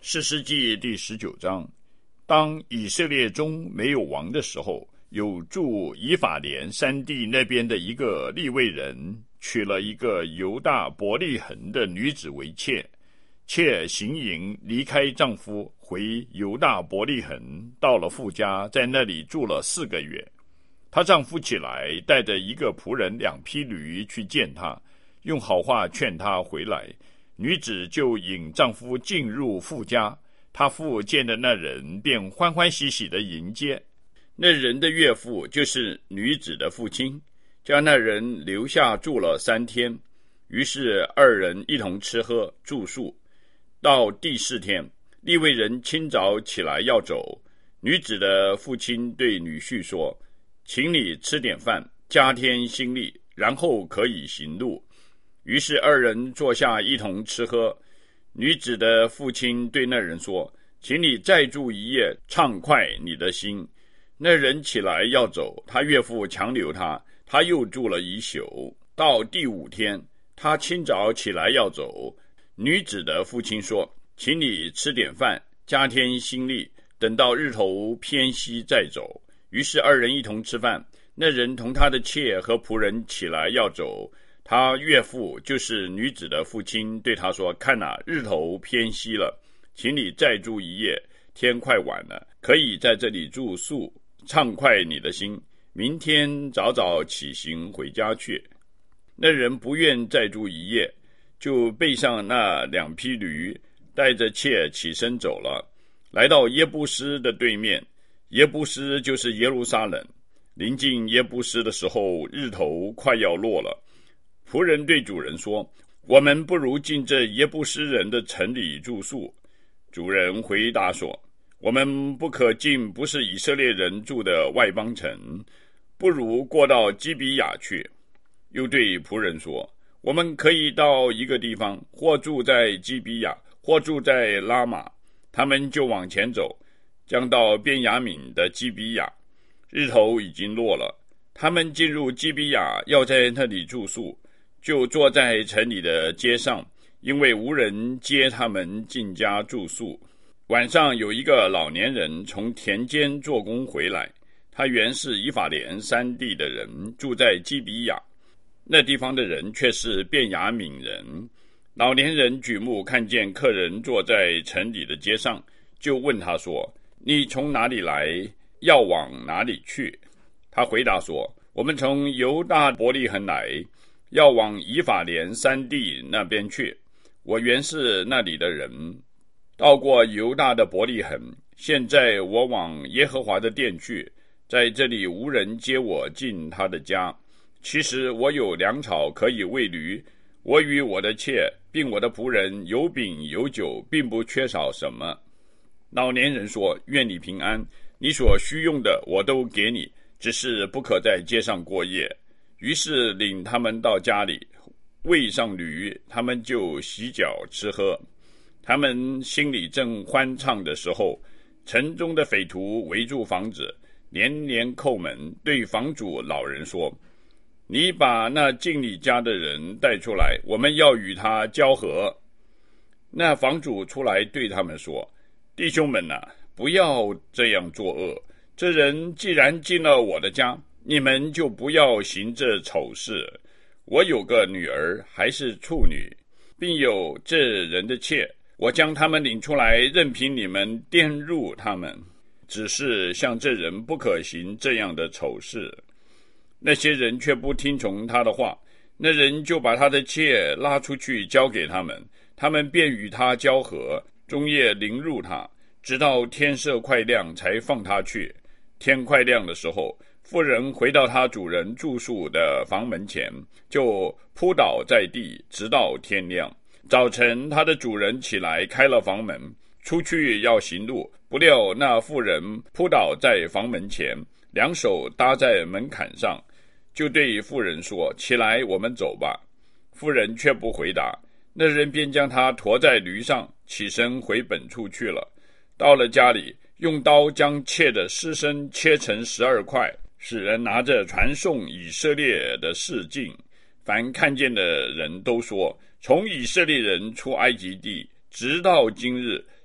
士师记第19章，当以色列中没有王的时候，有住以法莲山地那边的一个利未人，娶了一个犹大伯利恒的女子为妾。妾行营离开丈夫，回犹大伯利恒，到了父家，在那里住了4个月。她丈夫起来，带着一个仆人2匹驴去见她，用好话劝她回来。女子就引丈夫进入父家，她父见的那人，便欢欢喜喜地迎接。那人的岳父就是女子的父亲，将那人留下住了3天。于是2人一同吃喝住宿。到第4天，利未人清早起来要走，女子的父亲对女婿说：“请你吃点饭，加添心力，然后可以行路。”于是2人坐下一同吃喝。女子的父亲对那人说：“请你再住1夜，畅快你的心。”那人起来要走，他岳父强留他，他又住了1宿。到第5天，他清早起来要走，女子的父亲说：“请你吃点饭，加添心力，等到日头偏西再走。”于是2人一同吃饭。那人同他的妾和仆人起来要走，他岳父就是女子的父亲对他说：“看哪，日头偏西了，请你再住1夜，天快晚了，可以在这里住宿，畅快你的心，明天早早起行回家去。”那人不愿再住1夜，就背上那2匹驴，带着妾起身走了，来到耶布斯的对面。耶布斯就是耶路撒冷。临近耶布斯的时候，日头快要落了。仆人对主人说：“我们不如进这耶布斯人的城里住宿。”主人回答说：“我们不可进不是以色列人住的外邦城，不如过到基比亚去。”又对仆人说：“我们可以到一个地方，或住在基比亚，或住在拉玛。”他们就往前走，将到便雅悯的基比亚。日头已经落了，他们进入基比亚，要在那里住宿，就坐在城里的街上，因为无人接他们进家住宿。晚上有一个老年人从田间做工回来，他原是以法莲山地的人，住在基比亚。那地方的人却是便雅悯人。老年人举目看见客人坐在城里的街上，就问他说：“你从哪里来？要往哪里去？”他回答说：“我们从犹大伯利恒来，要往以法莲山地那边去。我原是那里的人，到过犹大的伯利恒。现在我往耶和华的殿去，在这里无人接我进他的家。其实我有粮草可以喂驴，我与我的妾并我的仆人有饼有酒，并不缺少什么。”老年人说：“愿你平安，你所需用的我都给你，只是不可在街上过夜。”于是领他们到家里，喂上驴，他们就洗脚吃喝。他们心里正欢畅的时候，城中的匪徒围住房子，连连叩门，对房主老人说：“你把那进你家的人带出来，我们要与他交合。”那房主出来对他们说：“弟兄们啊，不要这样作恶。这人既然进了我的家，你们就不要行这丑事。我有个女儿还是处女，并有这人的妾，我将他们领出来，任凭你们玷辱他们。只是像这人不可行这样的丑事。”那些人却不听从他的话，那人就把他的妾拉出去交给他们，他们便与他交合，终夜凌辱他，直到天色快亮才放他去。天快亮的时候，妇人回到他主人住宿的房门前，就扑倒在地，直到天亮。早晨他的主人起来开了房门，出去要行路，不料那妇人扑倒在房门前，2手搭在门槛上，就对妇人说：“起来，我们走吧。”妇人却不回答。那人便将他驮在驴上，起身回本处去了。到了家里，用刀将妾的尸身切成12块，使人拿着传颂以色列的事经。凡看见的人都说：“从以色列人出埃及地，直到今日，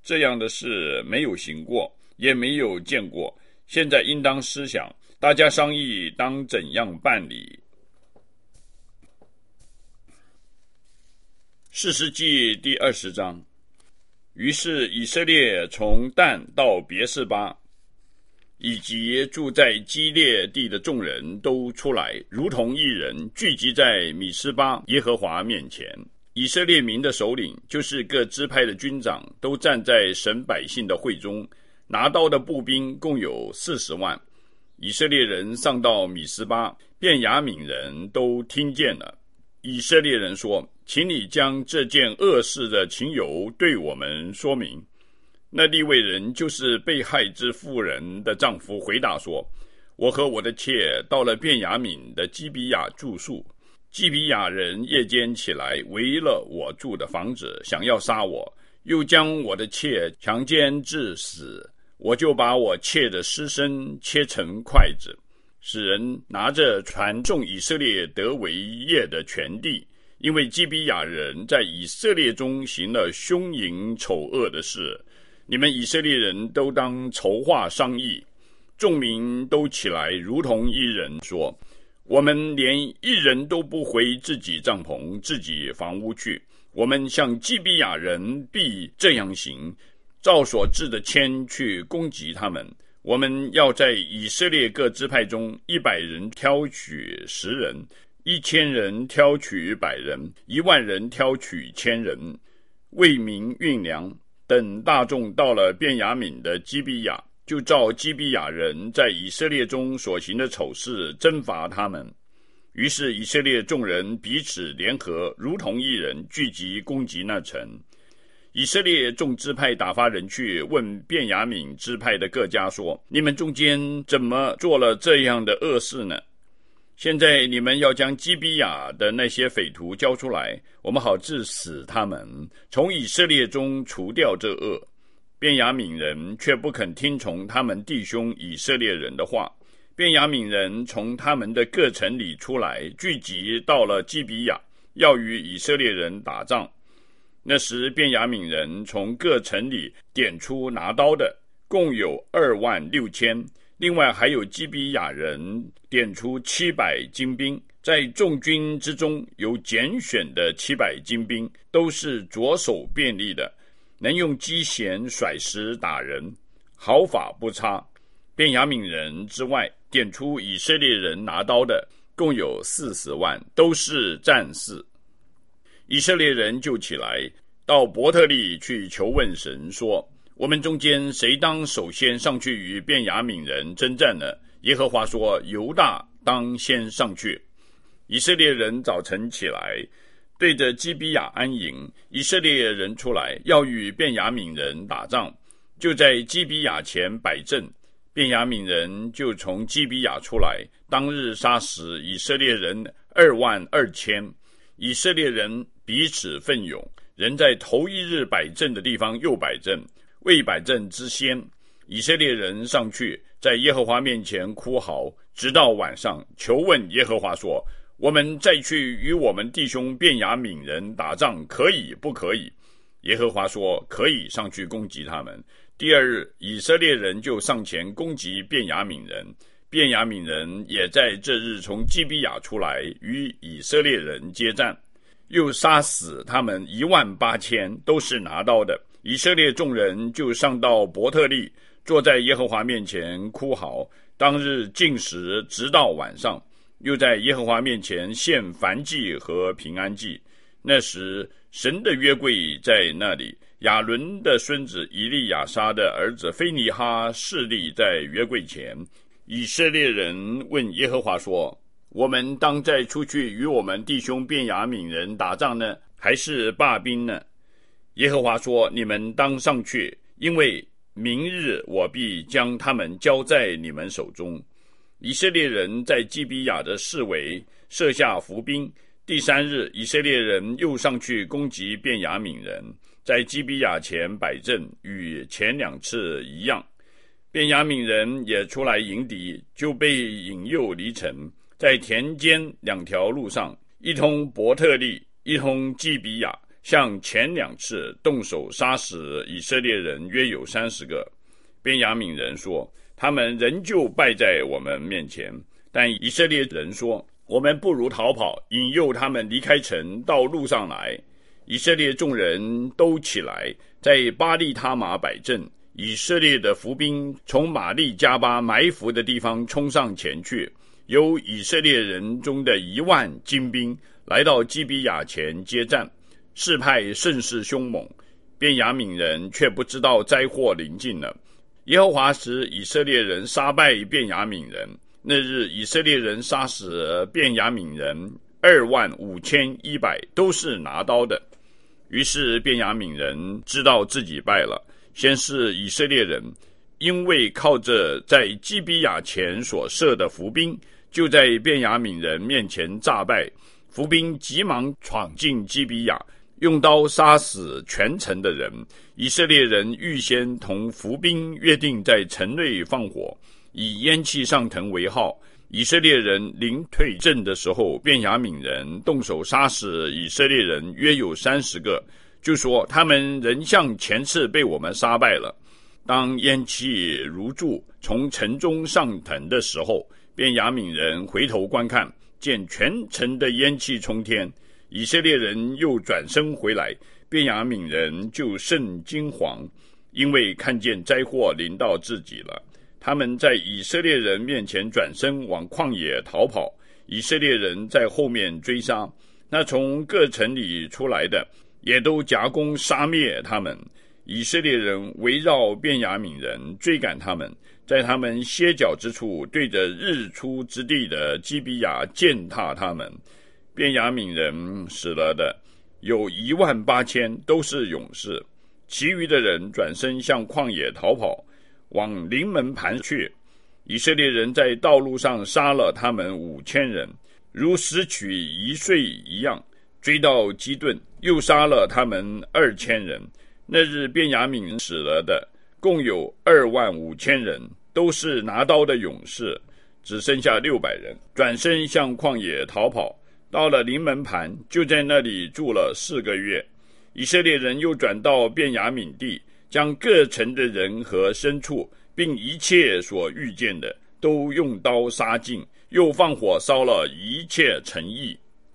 这样的事没有行过，也没有见过。现在应当思想，大家商议当怎样办理。士师记第20章。于是以色列从但到别是巴，以及住在基列地的众人都出来，如同一人，聚集在米斯巴耶和华面前。以色列民的首领，就是各支派的军长，都站在神百姓的会中，拿刀的步兵共有40万。以色列人上到米斯巴，便雅悯人都听见了。以色列人说，请你将这件恶事的情由对我们说明。那利未人，就是被害之妇人的丈夫，回答说，我和我的妾到了便雅悯的基比亚住宿，基比亚人夜间起来，围了我住的房子，想要杀我，又将我的妾强奸致死，我就把我妾的尸身切成筷子，使人拿着传送以色列得为业的全地，因为基比亚人在以色列中行了凶淫丑恶的事。你们以色列人都当筹划商议。众民都起来，如同一人说，我们连一人都不回自己帐篷自己房屋去，我们向基比亚人必这样行，照所制的签去攻击他们。我们要在以色列各支派中100人挑取10人，1000人挑取100人，10000人挑取1000人，为民运粮。等大众到了便雅悯的基比亚，就照基比亚人在以色列中所行的丑事征伐他们。于是以色列众人彼此联合，如同一人，聚集攻击那城。以色列众支派打发人去问便雅悯支派的各家说，你们中间怎么做了这样的恶事呢？现在你们要将基比亚的那些匪徒交出来，我们好治死他们，从以色列中除掉这恶。便雅悯人却不肯听从他们弟兄以色列人的话。便雅悯人从他们的各城里出来，聚集到了基比亚，要与以色列人打仗。那时便雅悯人从各城里点出拿刀的，共有26000，另外还有基比亚人点出700精兵，在众军之中有拣选的700精兵，都是左手便利的，能用机弦甩石打人，毫发不差。便雅悯人之外，点出以色列人拿刀的共有40万，都是战士。以色列人就起来，到伯特利去求问神，说，我们中间谁当首先上去与便雅悯人征战呢？耶和华说，犹大当先上去。以色列人早晨起来，对着基比亚安营。以色列人出来，要与便雅悯人打仗，就在基比亚前摆阵。便雅悯人就从基比亚出来，当日杀死以色列人22000。以色列人彼此奋勇，人在头一日摆阵的地方又摆阵。未摆阵之先，以色列人上去，在耶和华面前哭嚎，直到晚上，求问耶和华说，我们再去与我们弟兄便雅悯人打仗，可以不可以？耶和华说，可以上去攻击他们。第二日，以色列人就上前攻击便雅悯人，便雅悯人也在这日从基比亚出来，与以色列人接战，又杀死他们18000，都是拿刀的。以色列众人就上到伯特利，坐在耶和华面前哭嚎。当日禁食直到晚上，又在耶和华面前献燔祭和平安祭。那时神的约柜在那里，亚伦的孙子以利亚撒的儿子非尼哈侍立在约柜前。以色列人问耶和华说，我们当再出去与我们弟兄便雅悯人打仗呢，还是罢兵呢？耶和华说，你们当上去，因为明日我必将他们交在你们手中。以色列人在基比亚的四围设下伏兵。第3日，以色列人又上去攻击便雅悯人，在基比亚前摆阵，与前2次一样。便雅悯人也出来迎敌，就被引诱离城，在田间2条路上，一通伯特利，一通基比亚， 像前2次动手杀死以色列人约有30个。便雅悯人说，他们仍旧败在我们面前。但以色列人说，我们不如逃跑，引诱他们离开城到路上来。以色列众人都起来，在巴利他玛摆阵。以色列的伏兵从玛利加巴埋伏的地方冲上前去，有以色列人中的1万精兵来到基比亚前接战，势派甚是凶猛。便雅悯人却不知道灾祸临近了。耶和华使以色列人杀败便雅悯人，那日以色列人杀死便雅悯人25100，都是拿刀的。于是便雅悯人知道自己败了。先是以色列人，因为靠着在基比亚前所设的伏兵，就在便雅悯人面前诈败。伏兵急忙闯进基比亚，用刀杀死全城的人。以色列人预先同伏兵约定在城内放火，以烟气上腾为号。以色列人临退阵的时候，便雅悯人动手杀死以色列人约有30个，就说他们仍像前次被我们杀败了。当烟气如柱从城中上腾的时候，便雅悯人回头观看，见全城的烟气冲天。以色列人又转身回来，便雅悯人就甚惊惶，因为看见灾祸临到自己了。他们在以色列人面前转身往旷野逃跑，以色列人在后面追杀。那从各城里出来的也都夹攻杀灭他们。以色列人围绕便雅悯人追赶他们，在他们歇脚之处，对着日出之地的基比亚践踏他们。便雅悯人死了的有18000，都是勇士。其余的人转身向旷野逃跑，往临门盘去。以色列人在道路上杀了他们5000人，如拾取一穗一样，追到基顿，又杀了他们2000人。那日便雅悯死了的共有25000人，都是拿刀的勇士，只剩下600人，转身向旷野逃跑。到了临门盘，就在那里住了4个月。以色列人又转到便雅悯地，将各城的人和牲畜，并一切所遇见的，都用刀杀尽，又放火烧了一切城邑。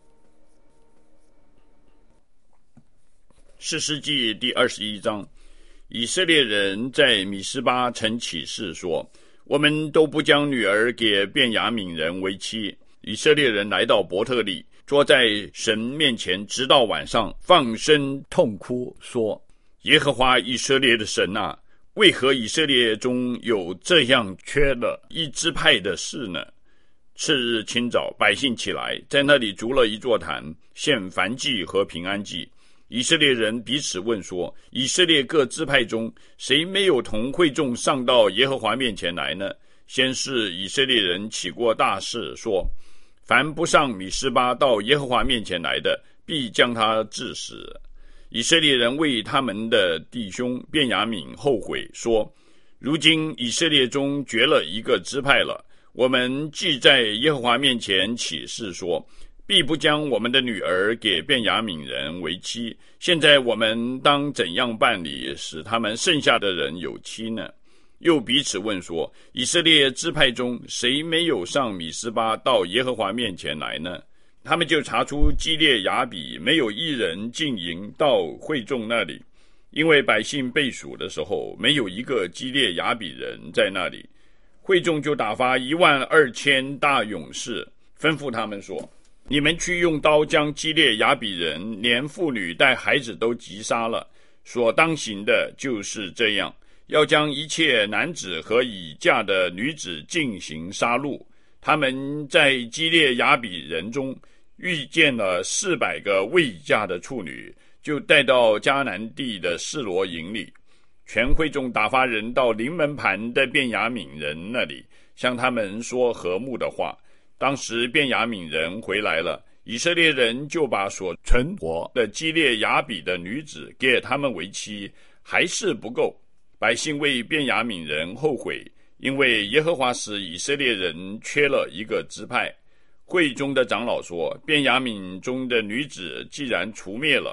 士师记第21章，以色列人在米斯巴曾起誓说，我们都不将女儿给便雅悯人为妻。以色列人来到伯特利，坐在神面前，直到晚上，放声痛哭，说，耶和华以色列的神啊，为何以色列中有这样缺了一支派的事呢？次日清早，百姓起来，在那里筑了一座坛，献燔祭和平安祭。以色列人彼此问说，以色列各支派中，谁没有同会众上到耶和华面前来呢？先是以色列人起过大誓，说，凡不上米斯巴到耶和华面前来的，必将他治死。以色列人为他们的弟兄便雅悯后悔，说，如今以色列中绝了一个支派了，我们既在耶和华面前起誓说，必不将我们的女儿给便雅悯人为妻，现在我们当怎样办理，使他们剩下的人有妻呢？又彼此问说，以色列支派中谁没有上米斯巴到耶和华面前来呢？他们就查出基列雅比没有一人进营到会众那里，因为百姓被数的时候，没有一个基列雅比人在那里。会众就打发12000大勇士，吩咐他们说，你们去用刀将基列雅比人连妇女带孩子都击杀了，所当行的就是这样，要将一切男子和已嫁的女子进行杀戮。他们在基列雅比人中遇见了400个未嫁的处女，就带到迦南地的示罗营里。全会众打发人到临门盘的便雅悯人那里，向他们说和睦的话。当时便雅悯人回来了，以色列人就把所存活的基列雅比的女子给他们为妻，还是不够。百姓为便雅悯人后悔，因为耶和华使以色列人缺了一个支派。会中的长老说，便雅悯中的女子既然除灭了，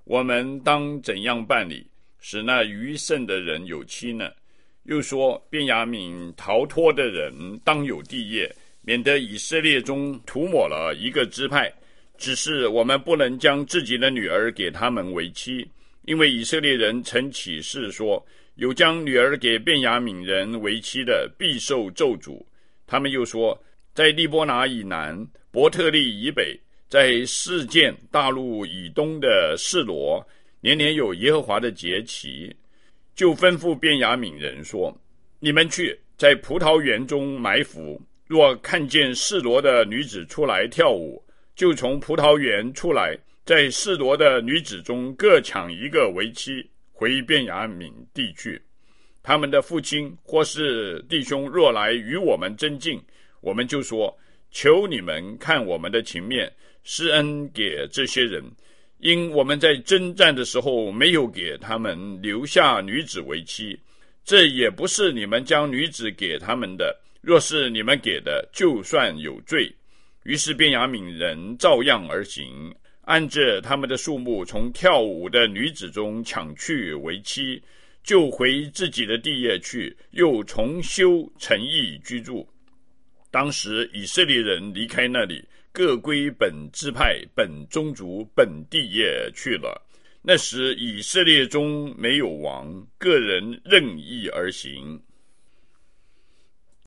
我们当怎样办理，使那余剩的人有妻呢？又说，便雅悯逃脱的人当有地业，免得以色列中涂抹了一个支派。只是我们不能将自己的女儿给他们为妻，因为以色列人曾起誓说，有将女儿给便雅悯人为妻的，必受咒诅。他们又说，在利波拿以南、伯特利以北，在示剑大陆以东的示罗，年年有耶和华的节期，就吩咐便雅悯人说，你们去，在葡萄园中埋伏，若看见示罗的女子出来跳舞，就从葡萄园出来，在示罗的女子中各抢一个为妻，回便雅悯地去。他们的父亲或是弟兄若来与我们争竞，我们就说，求你们看我们的情面，施恩给这些人，因我们在征战的时候没有给他们留下女子为妻，这也不是你们将女子给他们的，若是你们给的，就算有罪。于是便雅悯人照样而行，按着他们的数目，从跳舞的女子中抢去为妻，就回自己的地业去，又重修城邑居住。当时以色列人离开那里，各归本支派、本宗族、本地业去了。那时以色列中没有王，个人任意而行。